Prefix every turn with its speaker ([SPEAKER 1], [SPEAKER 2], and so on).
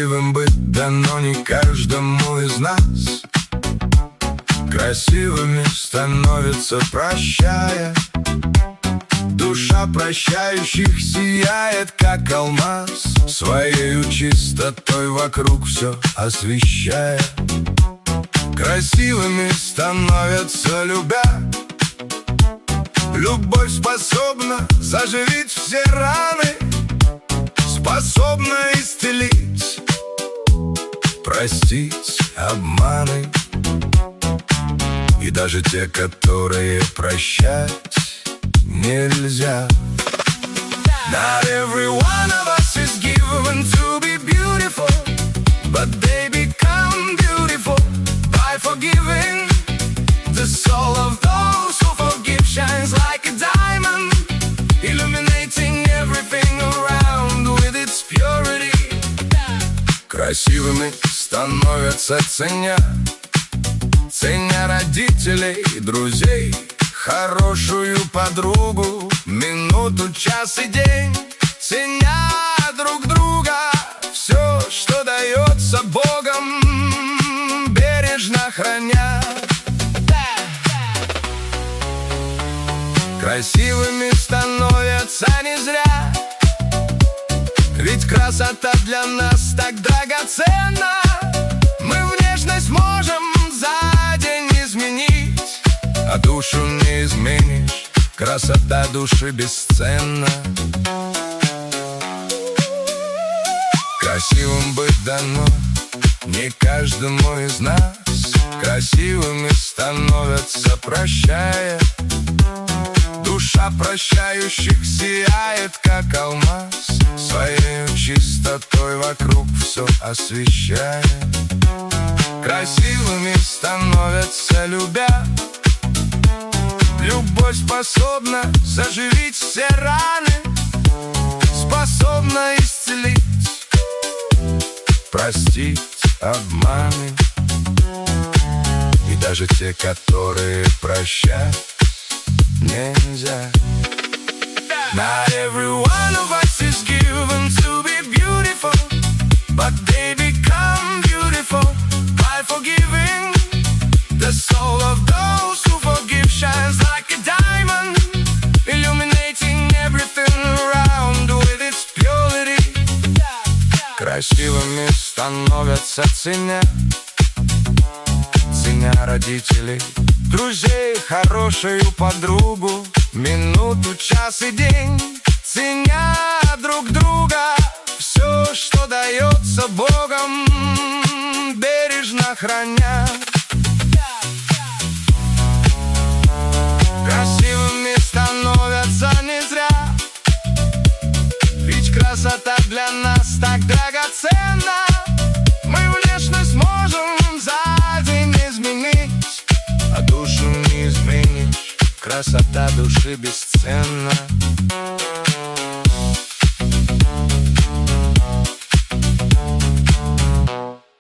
[SPEAKER 1] Красивым быть дано не каждому из нас. Красивыми становится, прощая. Душа прощающих сияет, как алмаз, своею чистотой вокруг все освещая. Красивыми становятся, любя. Любовь способна заживить все раны, способна исцелить, простить обманы. И даже те, которые прощать нельзя. Not every one of us is given to be beautiful, but they become beautiful by forgiving. The soul of those who forgive shines like a diamond, illuminating everything around with its purity. Красивыми становятся, ценя родителей и друзей, хорошую подругу, минуту, час и день, ценя друг друга. Все, что дается Богом, бережно храня. Красивыми становятся не зря, ведь красота для нас так драгоценна. Мы внешность можем за день изменить, а душу не изменишь, красота души бесценна. Красивым быть дано не каждому из нас. Красивыми становятся, прощая. Душа прощающих сияет, как алмаз, своей чистотой вокруг все освещая. Красивыми становятся, любя. Любовь способна заживить все раны, способна исцелить, простить обманы. И даже те, которые прощать нельзя. Not every one of us is given to be beautiful, but they become beautiful by forgiving. The soul of those who forgive shines like a diamond, illuminating everything around with its purity. Красивыми становятся, ценя родителей, друзей, хорошую подругу, минуту, час и день, ценя друг друга. Все, что дается Богом, бережно храня. Красивыми становятся не зря, ведь красота для нас так драгоценна. Мы внешность можем за день изменить, а душу не изменишь, красота души бесценна.